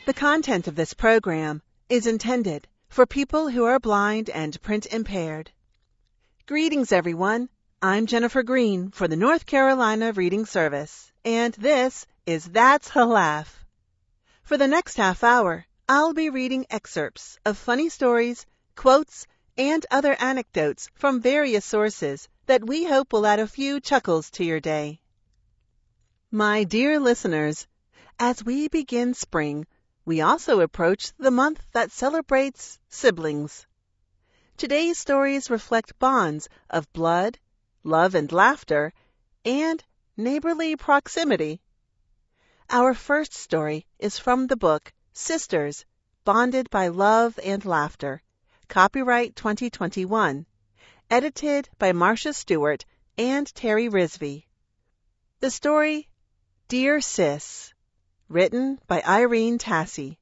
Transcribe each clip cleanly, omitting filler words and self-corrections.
The content of this program is intended for people who are blind and print impaired. Greetings, everyone. I'm Jennifer Green for the North Carolina Reading Service, and this is That's a Laugh. For the next half hour, I'll be reading excerpts of funny stories, quotes, and other anecdotes from various sources that we hope will add a few chuckles to your day. My dear listeners, as we begin spring, we also approach the month that celebrates siblings. Today's stories reflect bonds of blood, love and laughter, and neighborly proximity. Our first story is from the book Sisters, Bonded by Love and Laughter, copyright 2021, edited by Marcia Stewart and Terry Risby. The story, Dear Sis, written by Irene Tassi.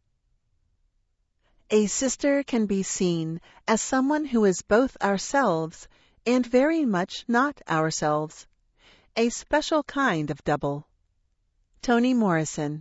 A sister can be seen as someone who is both ourselves and very much not ourselves, a special kind of double. Toni Morrison.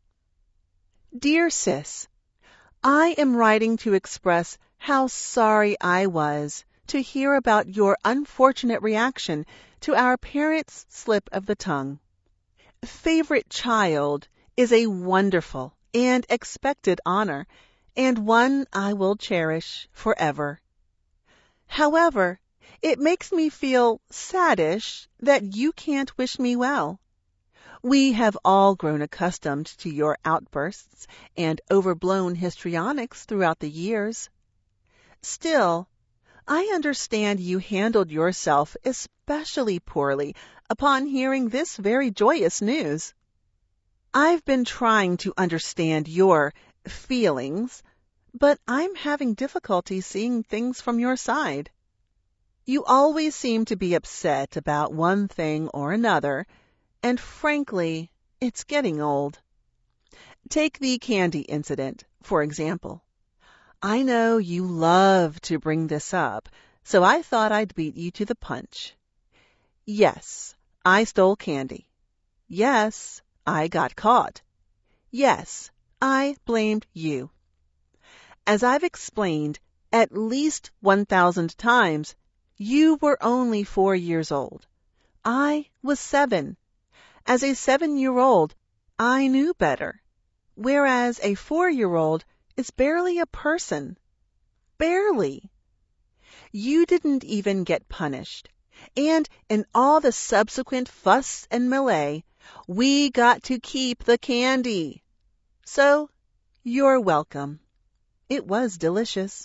Dear Sis, I am writing to express how sorry I was to hear about your unfortunate reaction to our parents' slip of the tongue. Favorite child is a wonderful and expected honor, and one I will cherish forever. However, it makes me feel saddish that you can't wish me well. We have all grown accustomed to your outbursts and overblown histrionics throughout the years. Still, I understand you handled yourself especially poorly upon hearing this very joyous news. I've been trying to understand your feelings, but I'm having difficulty seeing things from your side. You always seem to be upset about one thing or another, and frankly, it's getting old. Take the candy incident, for example. I know you love to bring this up, so I thought I'd beat you to the punch. Yes, I stole candy. Yes, I got caught. Yes, I blamed you. As I've explained at least 1,000 times, you were only 4 years old. I was 7. As a 7-year-old, I knew better, whereas a 4-year-old is barely a person. Barely. You didn't even get punished, and in all the subsequent fuss and melee, we got to keep the candy. So, you're welcome. It was delicious.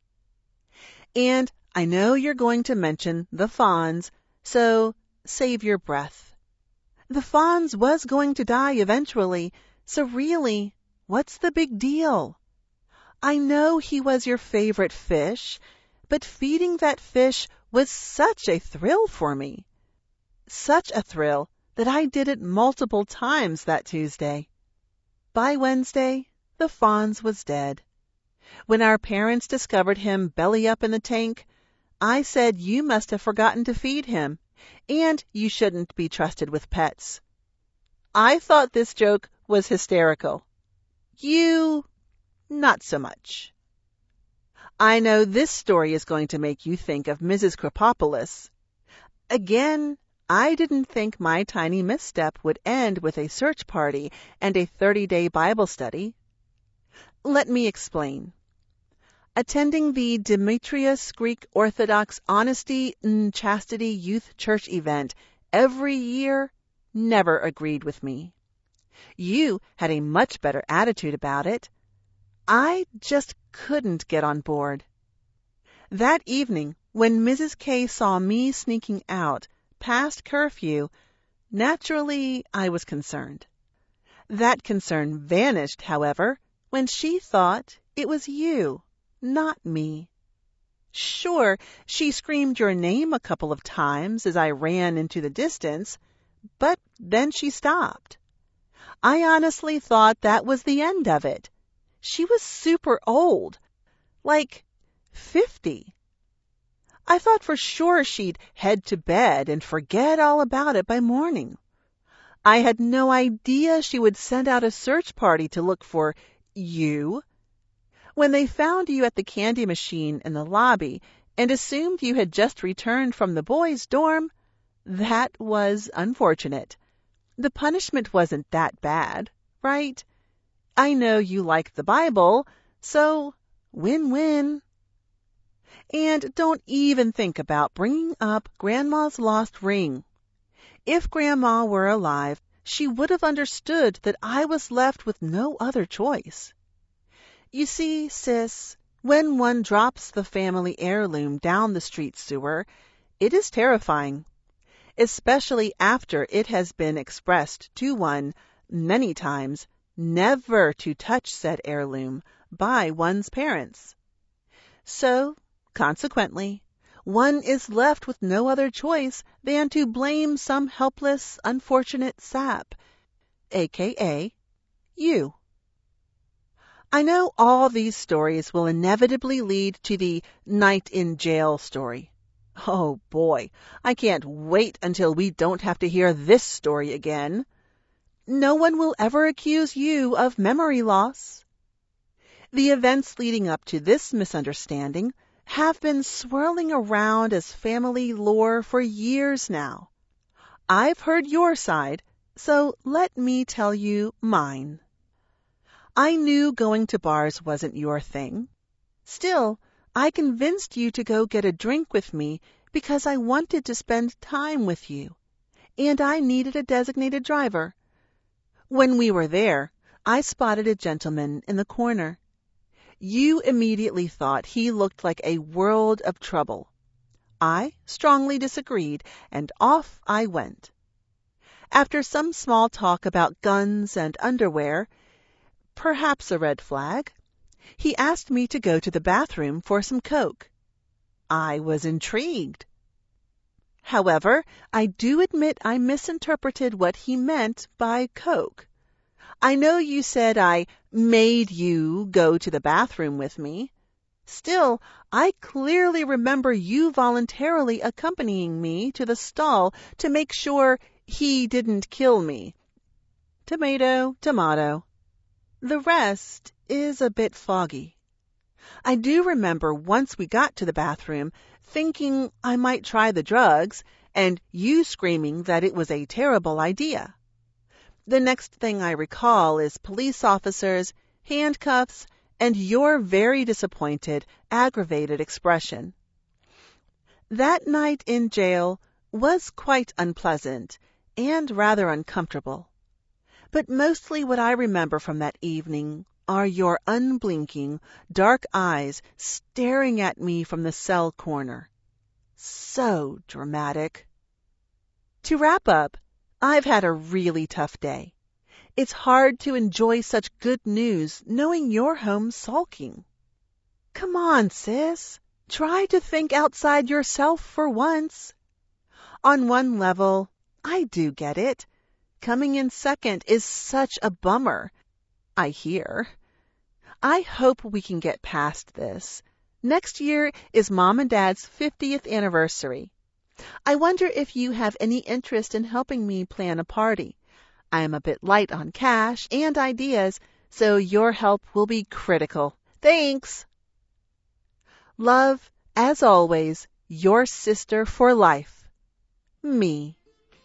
And I know you're going to mention the Fonz, so save your breath. The Fonz was going to die eventually, so really, what's the big deal? I know he was your favorite fish, but feeding that fish was such a thrill for me. Such a thrill that I did it multiple times that Tuesday. By Wednesday, the Fonz was dead. When our parents discovered him belly up in the tank, I said you must have forgotten to feed him, and you shouldn't be trusted with pets. I thought this joke was hysterical. You, not so much. I know this story is going to make you think of Mrs. Kropopoulos. Again, I didn't think my tiny misstep would end with a search party and a 30-day Bible study. Let me explain. Attending the Demetrius Greek Orthodox Honesty and Chastity Youth Church event every year never agreed with me. You had a much better attitude about it. I just couldn't get on board. That evening, when Mrs. K saw me sneaking out past curfew, naturally I was concerned. That concern vanished, however, when she thought it was you, not me. Sure, she screamed your name a couple of times as I ran into the distance, but then she stopped. I honestly thought that was the end of it. She was super old, like 50. I thought for sure she'd head to bed and forget all about it by morning. I had no idea she would send out a search party to look for You? When they found you at the candy machine in the lobby and assumed you had just returned from the boys' dorm, that was unfortunate. The punishment wasn't that bad, right? I know you like the Bible, so win-win. And don't even think about bringing up Grandma's lost ring. If Grandma were alive, she would have understood that I was left with no other choice. You see, sis, when one drops the family heirloom down the street sewer, it is terrifying, especially after it has been expressed to one many times never to touch said heirloom by one's parents. So, consequently, one is left with no other choice than to blame some helpless, unfortunate sap, aka you. I know all these stories will inevitably lead to the night in jail story. Oh boy, I can't wait until we don't have to hear this story again. No one will ever accuse you of memory loss. The events leading up to this misunderstanding have been swirling around as family lore for years now. I've heard your side, so let me tell you mine. I knew going to bars wasn't your thing. Still, I convinced you to go get a drink with me because I wanted to spend time with you, and I needed a designated driver. When we were there, I spotted a gentleman in the corner. You immediately thought he looked like a world of trouble. I strongly disagreed, and off I went. After some small talk about guns and underwear, perhaps a red flag, he asked me to go to the bathroom for some Coke. I was intrigued. However, I do admit I misinterpreted what he meant by Coke. I know you said I made you go to the bathroom with me. Still, I clearly remember you voluntarily accompanying me to the stall to make sure he didn't kill me. Tomato, tomato. The rest is a bit foggy. I do remember once we got to the bathroom thinking I might try the drugs and you screaming that it was a terrible idea. The next thing I recall is police officers, handcuffs, and your very disappointed, aggravated expression. That night in jail was quite unpleasant and rather uncomfortable. But mostly what I remember from that evening are your unblinking, dark eyes staring at me from the cell corner. So dramatic. To wrap up, I've had a really tough day. It's hard to enjoy such good news knowing you're home sulking. Come on, sis. Try to think outside yourself for once. On one level, I do get it. Coming in second is such a bummer, I hear. I hope we can get past this. Next year is Mom and Dad's 50th anniversary. I wonder if you have any interest in helping me plan a party. I am a bit light on cash and ideas, so your help will be critical. Thanks. Love, as always, your sister for life. Me.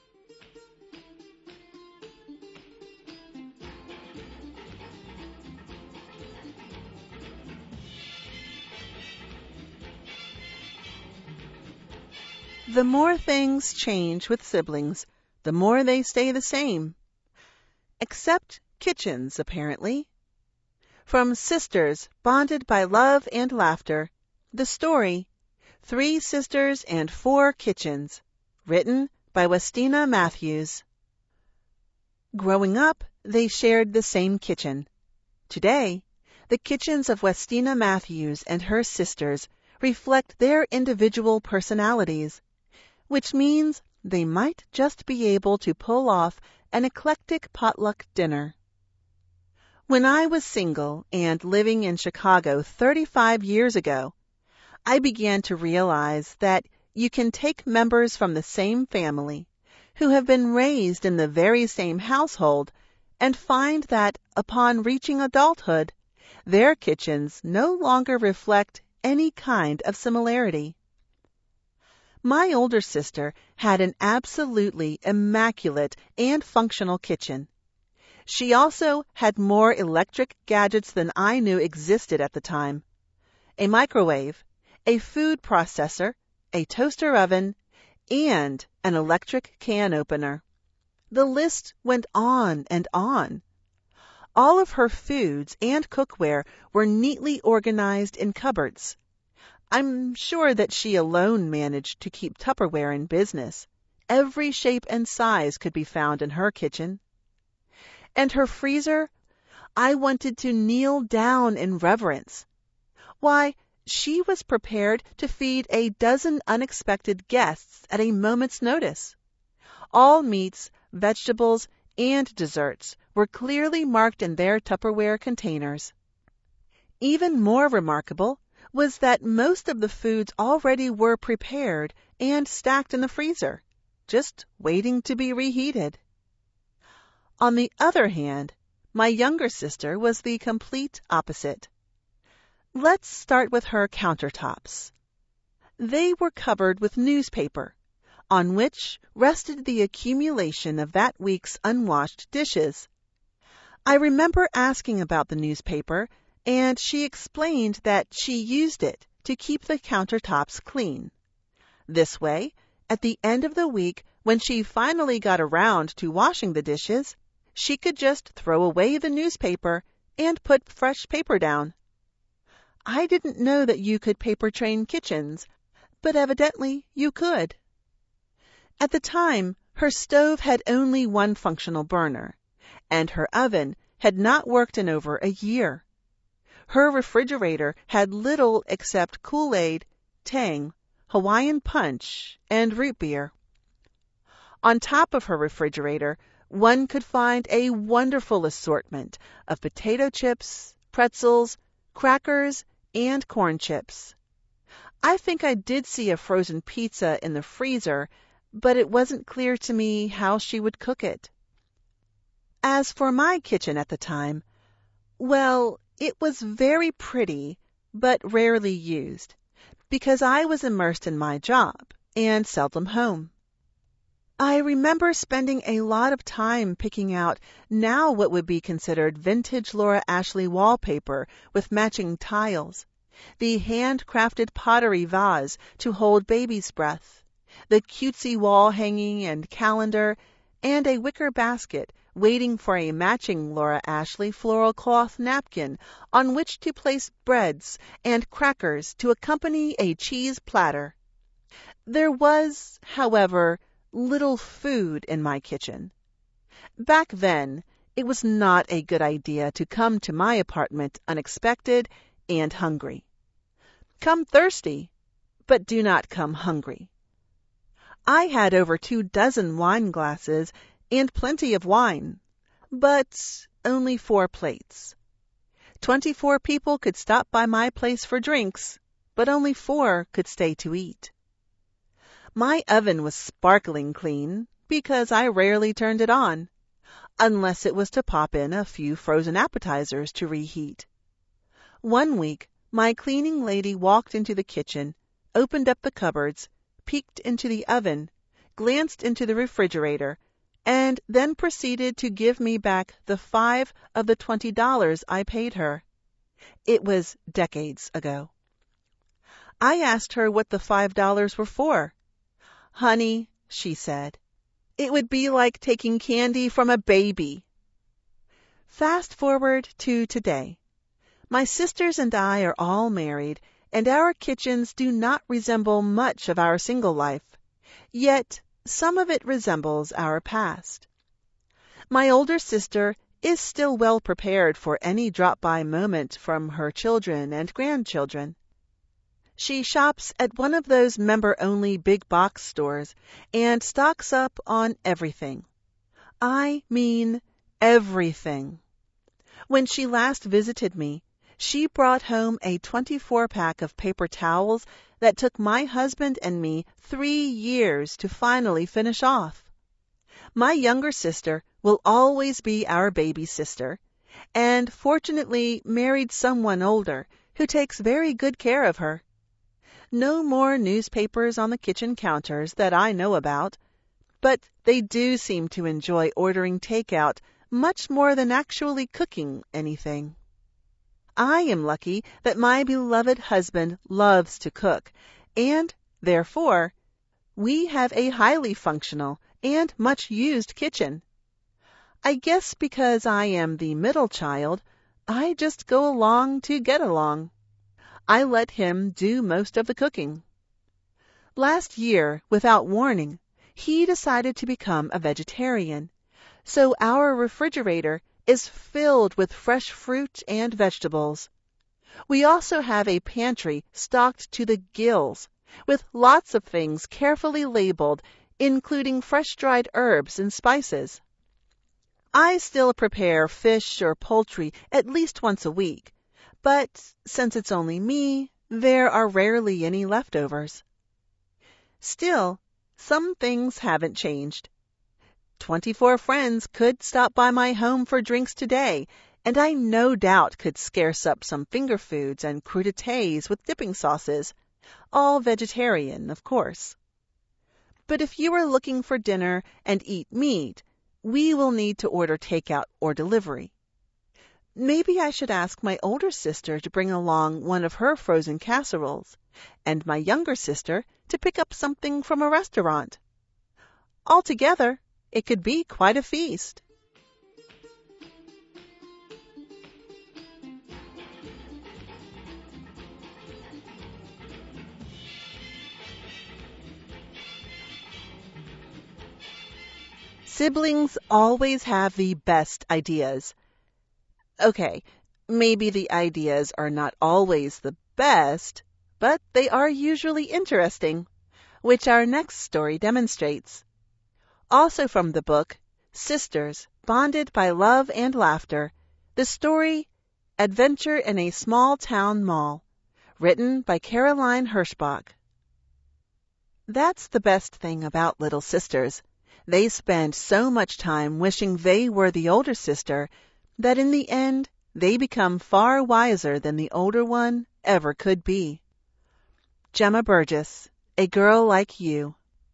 The more things change with siblings, the more they stay the same. Except kitchens, apparently. From Sisters Bonded by Love and Laughter, the story, 3 Sisters and 4 Kitchens, written by Westina Matthews. Growing up, they shared the same kitchen. Today, the kitchens of Westina Matthews and her sisters reflect their individual personalities, which means they might just be able to pull off an eclectic potluck dinner. When I was single and living in Chicago 35 years ago, I began to realize that you can take members from the same family who have been raised in the very same household and find that upon reaching adulthood, Their kitchens no longer reflect any kind of similarity. My older sister had an absolutely immaculate and functional kitchen. She also had more electric gadgets than I knew existed at the time. A microwave, a food processor, a toaster oven, and an electric can opener. The list went on and on. All of her foods and cookware were neatly organized in cupboards. I'm sure that she alone managed to keep Tupperware in business. Every shape and size could be found in her kitchen. And her freezer? I wanted to kneel down in reverence. Why, she was prepared to feed a dozen unexpected guests at a moment's notice. All meats, vegetables, and desserts were clearly marked in their Tupperware containers. Even more remarkable was that most of the foods already were prepared and stacked in the freezer, just waiting to be reheated. On the other hand, my younger sister was the complete opposite. Let's start with her countertops. They were covered with newspaper, on which rested the accumulation of that week's unwashed dishes. I remember asking about the newspaper, and she explained that she used it to keep the countertops clean. This way, at the end of the week, when she finally got around to washing the dishes, she could just throw away the newspaper and put fresh paper down. I didn't know that you could paper train kitchens, but evidently you could. At the time, her stove had only one functional burner, and her oven had not worked in over a year. Her refrigerator had little except Kool-Aid, Tang, Hawaiian Punch, and root beer. On top of her refrigerator, one could find a wonderful assortment of potato chips, pretzels, crackers, and corn chips. I think I did see a frozen pizza in the freezer, but it wasn't clear to me how she would cook it. As for my kitchen at the time, well, it was very pretty, but rarely used, because I was immersed in my job and seldom home. I remember spending a lot of time picking out now what would be considered vintage Laura Ashley wallpaper with matching tiles, the handcrafted pottery vase to hold baby's breath, the cutesy wall hanging and calendar, and a wicker basket waiting for a matching Laura Ashley floral cloth napkin on which to place breads and crackers to accompany a cheese platter. There was, however, little food in my kitchen. Back then, it was not a good idea to come to my apartment unexpected and hungry. Come thirsty, but do not come hungry. I had over 24 wine glasses and plenty of wine, but only 4 plates. 24 people could stop by my place for drinks, but only 4 could stay to eat. My oven was sparkling clean because I rarely turned it on, unless it was to pop in a few frozen appetizers to reheat. One week, my cleaning lady walked into the kitchen, opened up the cupboards, peeked into the oven, glanced into the refrigerator, and then proceeded to give me back the 5 of the $20 I paid her. It was decades ago. I asked her what the $5 were for. "Honey," she said, "it would be like taking candy from a baby." Fast forward to today. My sisters and I are all married, and our kitchens do not resemble much of our single life, yet some of it resembles our past. My older sister is still well prepared for any drop-by moment from her children and grandchildren. She shops at one of those member-only big box stores and stocks up on everything. I mean everything. When she last visited me, she brought home a 24-pack of paper towels that took my husband and me 3 years to finally finish off. My younger sister will always be our baby sister, and fortunately married someone older who takes very good care of her. No more newspapers on the kitchen counters that I know about, but they do seem to enjoy ordering takeout much more than actually cooking anything. I am lucky that my beloved husband loves to cook, and therefore, we have a highly functional and much used kitchen. I guess because I am the middle child, I just go along to get along. I let him do most of the cooking. Last year, without warning, he decided to become a vegetarian, so our refrigerator is filled with fresh fruit and vegetables. We also have a pantry stocked to the gills, with lots of things carefully labeled, including fresh-dried herbs and spices. I still prepare fish or poultry at least once a week, but since it's only me, there are rarely any leftovers. Still, some things haven't changed. 24 friends could stop by my home for drinks today, and I no doubt could scarce up some finger foods and crudités with dipping sauces, all vegetarian, of course. But if you are looking for dinner and eat meat, we will need to order takeout or delivery. Maybe I should ask my older sister to bring along one of her frozen casseroles, and my younger sister to pick up something from a restaurant. Altogether, it could be quite a feast. Siblings always have the best ideas. Okay, maybe the ideas are not always the best, but they are usually interesting, which our next story demonstrates. Also from the book, Sisters, Bonded by Love and Laughter, the story Adventure in a Small Town Mall, written by Caroline Hirschbach. That's the best thing about little sisters. They spend so much time wishing they were the older sister that in the end they become far wiser than the older one ever could be. Gemma Burgess, A Girl Like You.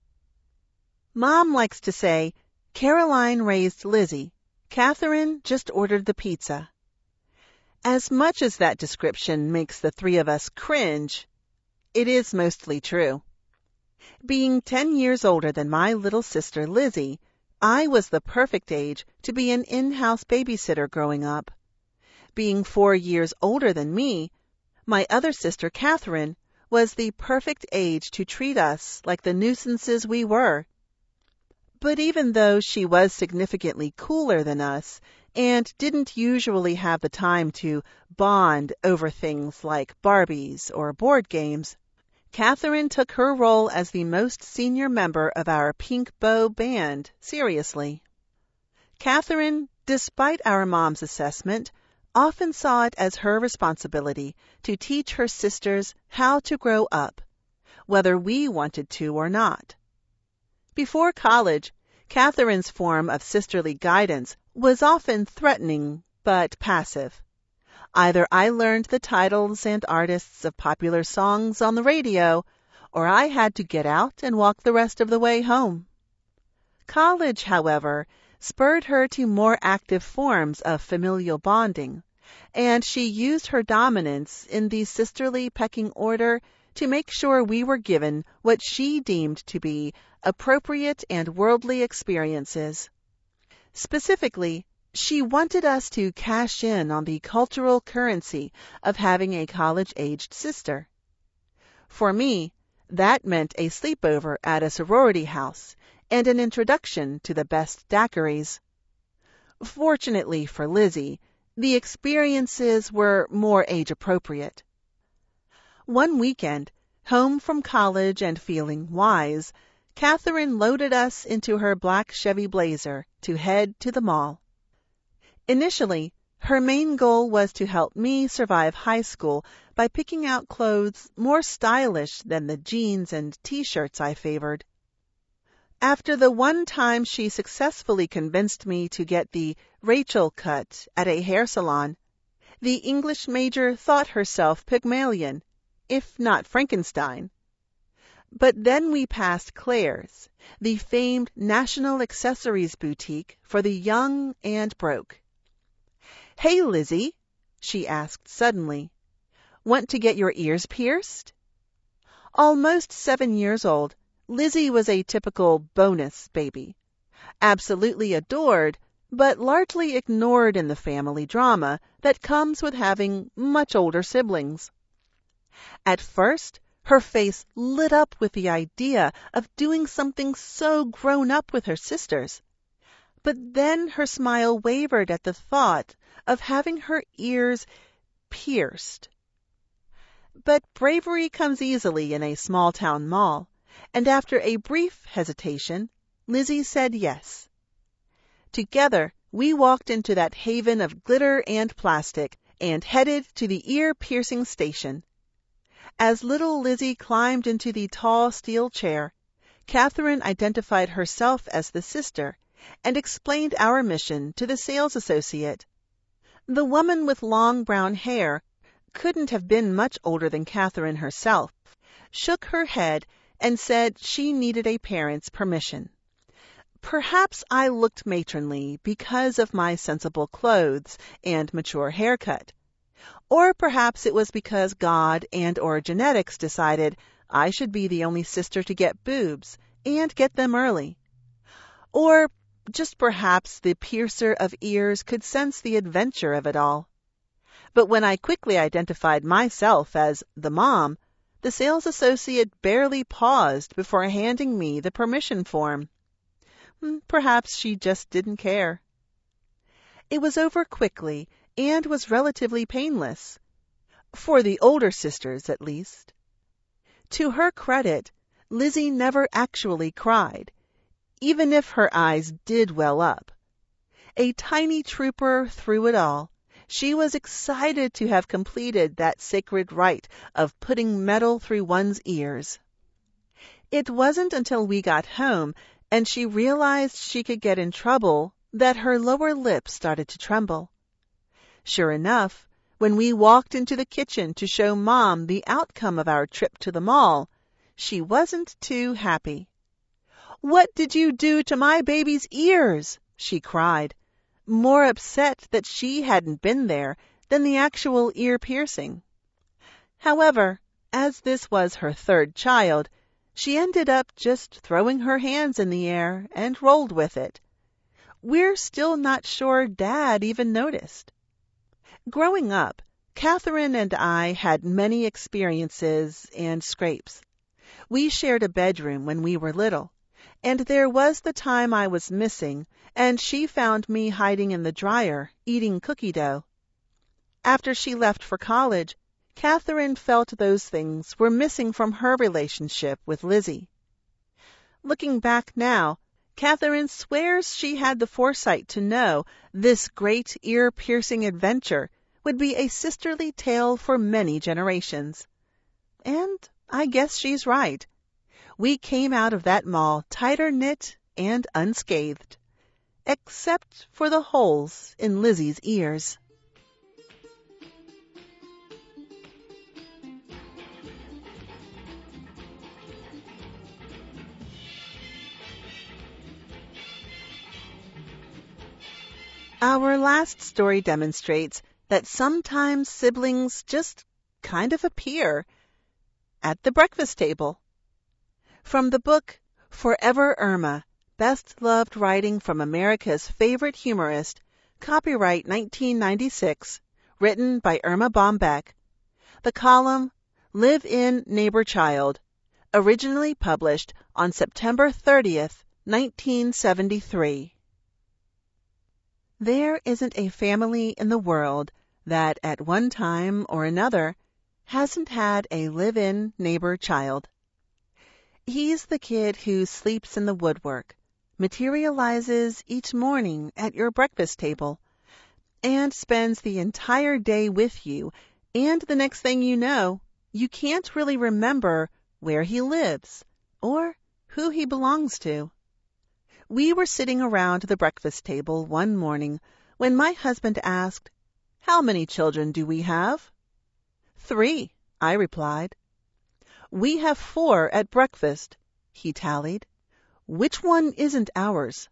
Mom likes to say, Caroline raised Lizzie. Catherine just ordered the pizza. As much as that description makes the three of us cringe, it is mostly true. Being 10 years older than my little sister Lizzie, I was the perfect age to be an in-house babysitter growing up. Being 4 years older than me, my other sister Catherine was the perfect age to treat us like the nuisances we were. But even though she was significantly cooler than us and didn't usually have the time to bond over things like Barbies or board games, Catherine took her role as the most senior member of our Pink Bow band seriously. Catherine, despite our mom's assessment, often saw it as her responsibility to teach her sisters how to grow up, whether we wanted to or not. Before college, Catherine's form of sisterly guidance was often threatening but passive. Either I learned the titles and artists of popular songs on the radio, or I had to get out and walk the rest of the way home. College, however, spurred her to more active forms of familial bonding, and she used her dominance in the sisterly pecking order to make sure we were given what she deemed to be appropriate and worldly experiences. Specifically, she wanted us to cash in on the cultural currency of having a college-aged sister. For me, that meant a sleepover at a sorority house and an introduction to the best daiquiris. Fortunately for Lizzie, the experiences were more age-appropriate. One weekend, home from college and feeling wise, Catherine loaded us into her black Chevy Blazer to head to the mall. Initially, her main goal was to help me survive high school by picking out clothes more stylish than the jeans and t-shirts I favored. After the one time she successfully convinced me to get the Rachel cut at a hair salon, the English major thought herself Pygmalion, if not Frankenstein. But then we passed Claire's, the famed national accessories boutique for the young and broke. "Hey, Lizzie," she asked suddenly, "want to get your ears pierced?" Almost 7 years old, Lizzie was a typical bonus baby. Absolutely adored, but largely ignored in the family drama that comes with having much older siblings. At first, her face lit up with the idea of doing something so grown up with her sisters. But then her smile wavered at the thought of having her ears pierced. But bravery comes easily in a small-town mall, and after a brief hesitation, Lizzie said yes. Together, we walked into that haven of glitter and plastic and headed to the ear-piercing station. As little Lizzie climbed into the tall steel chair, Catherine identified herself as the sister and explained our mission to the sales associate. The woman with long brown hair couldn't have been much older than Catherine herself, shook her head, and said she needed a parent's permission. Perhaps I looked matronly because of my sensible clothes and mature haircut. Or perhaps it was because God and/or genetics decided I should be the only sister to get boobs, and get them early. Or just perhaps the piercer of ears could sense the adventure of it all. But when I quickly identified myself as the mom, the sales associate barely paused before handing me the permission form. Perhaps she just didn't care. It was over quickly and was relatively painless. For the older sisters, at least. To her credit, Lizzie never actually cried, even if her eyes did well up. A tiny trooper through it all, she was excited to have completed that sacred rite of putting metal through one's ears. It wasn't until we got home and she realized she could get in trouble that her lower lip started to tremble. Sure enough, when we walked into the kitchen to show Mom the outcome of our trip to the mall, she wasn't too happy. "What did you do to my baby's ears?" she cried, more upset that she hadn't been there than the actual ear piercing. However, as this was her third child, she ended up just throwing her hands in the air and rolled with it. We're still not sure Dad even noticed. Growing up, Catherine and I had many experiences and scrapes. We shared a bedroom when we were little, and there was the time I was missing, and she found me hiding in the dryer, eating cookie dough. After she left for college, Catherine felt those things were missing from her relationship with Lizzie. Looking back now, Catherine swears she had the foresight to know this great ear-piercing adventure would be a sisterly tale for many generations. And I guess she's right. We came out of that mall tighter knit and unscathed, except for the holes in Lizzie's ears. Our last story demonstrates that sometimes siblings just kind of appear at the breakfast table. From the book Forever Irma, Best Loved Writing from America's Favorite Humorist, copyright 1996, written by Irma Bombeck. The column Live-In Neighbor Child, originally published on September 30th, 1973. There isn't a family in the world that at one time or another hasn't had a live-in neighbor child. He's the kid who sleeps in the woodwork, materializes each morning at your breakfast table, and spends the entire day with you, and the next thing you know, you can't really remember where he lives or who he belongs to. We were sitting around the breakfast table one morning when my husband asked, "How many children do we have?" "3," I replied. "We have 4 at breakfast," he tallied. "Which one isn't ours?"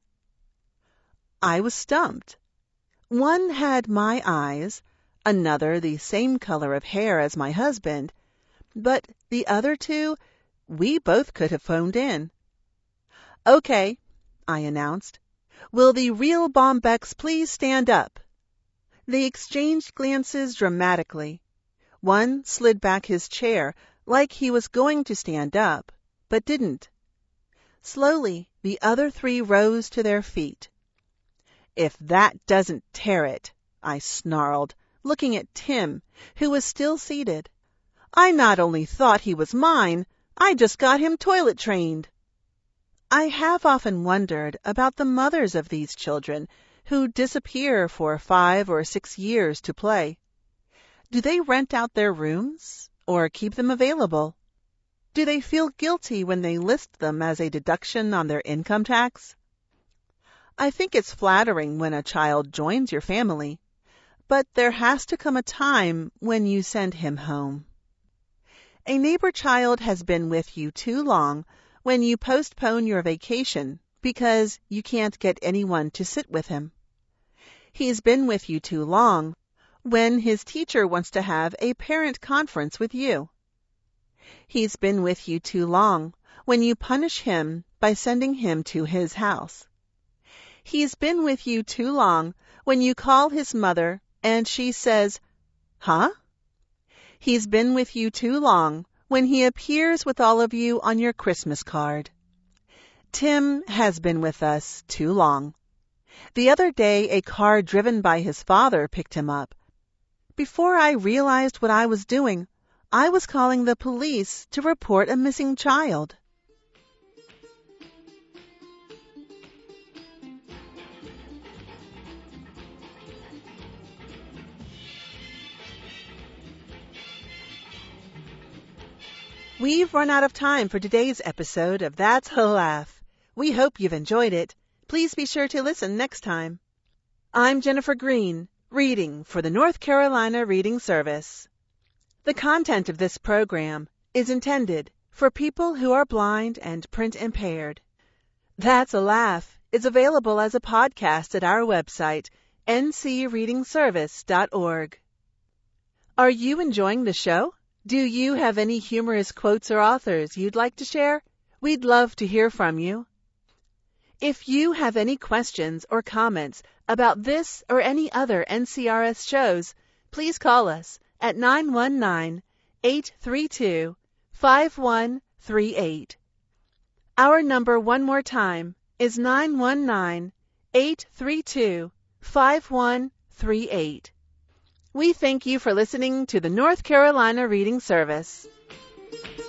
I was stumped. One had my eyes, another the same color of hair as my husband, but the other 2, we both could have phoned in. "Okay," I announced. "Will the real Bombecks please stand up?" They exchanged glances dramatically. One slid back his chair like he was going to stand up, but didn't. Slowly, the other 3 rose to their feet. "If that doesn't tear it," I snarled, looking at Tim, who was still seated. "I not only thought he was mine, I just got him toilet trained." I have often wondered about the mothers of these children who disappear for 5 or 6 years to play. Do they rent out their rooms or keep them available? Do they feel guilty when they list them as a deduction on their income tax? I think it's flattering when a child joins your family, but there has to come a time when you send him home. A neighbor child has been with you too long when you postpone your vacation because you can't get anyone to sit with him. He's been with you too long when his teacher wants to have a parent conference with you. He's been with you too long when you punish him by sending him to his house. He's been with you too long when you call his mother and she says, "Huh?" He's been with you too long when he appears with all of you on your Christmas card. Tim has been with us too long. The other day, a car driven by his father picked him up. Before I realized what I was doing, I was calling the police to report a missing child. We've run out of time for today's episode of That's a Laugh. We hope you've enjoyed it. Please be sure to listen next time. I'm Jennifer Green, reading for the North Carolina Reading Service. The content of this program is intended for people who are blind and print impaired. That's a Laugh is available as a podcast at our website, ncreadingservice.org. Are you enjoying the show? Do you have any humorous quotes or authors you'd like to share? We'd love to hear from you. If you have any questions or comments about this or any other NCRS shows, please call us at 919-832-5138. Our number one more time is 919-832-5138. We thank you for listening to the North Carolina Reading Service.